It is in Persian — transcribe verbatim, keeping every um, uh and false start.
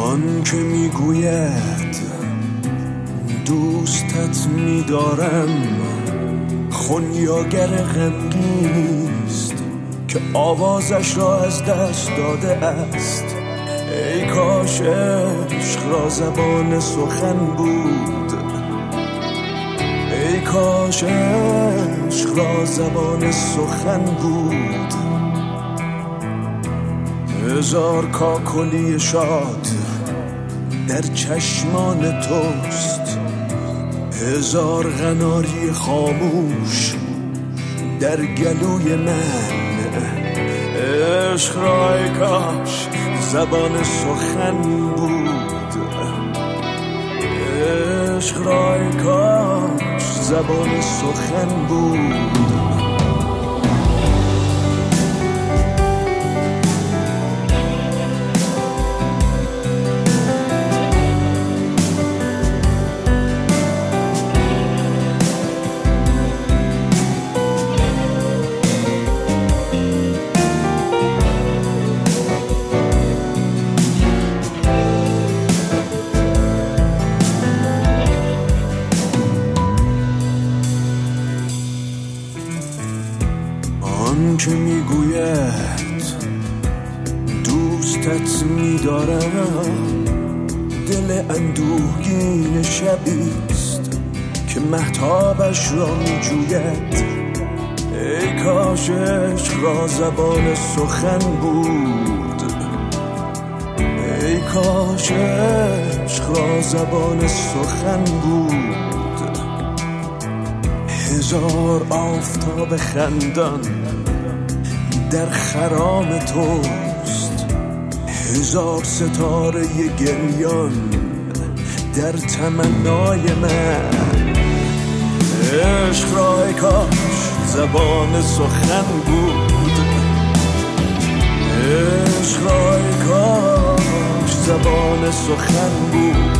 آن که میگوید دوستت میدارم خونیاگر غمگینیست که آوازش را از دست داده است. ای کاش عشق را زبان سخن بود، ای کاش عشق را زبان سخن بود. هزار کاکلی شاد در چشمان توست، هزار قناری خاموش در گلوی من. عشق را ای کاش زبان سخن بود، عشق را ای کاش زبان سخن بود. آن که میگوید دوستت میدارم دل اندوهگین شبیست که مهتابش را میجوید. ای کاش عشق را زبان سخن بود، ای کاش عشق را زبان سخن بود. هزار آفتاب خندان در خرام توست، هزار ستاره گریان در تمنای من. عشق را ای کاش زبان سخن بود، عشق را ای کاش زبان سخن بود.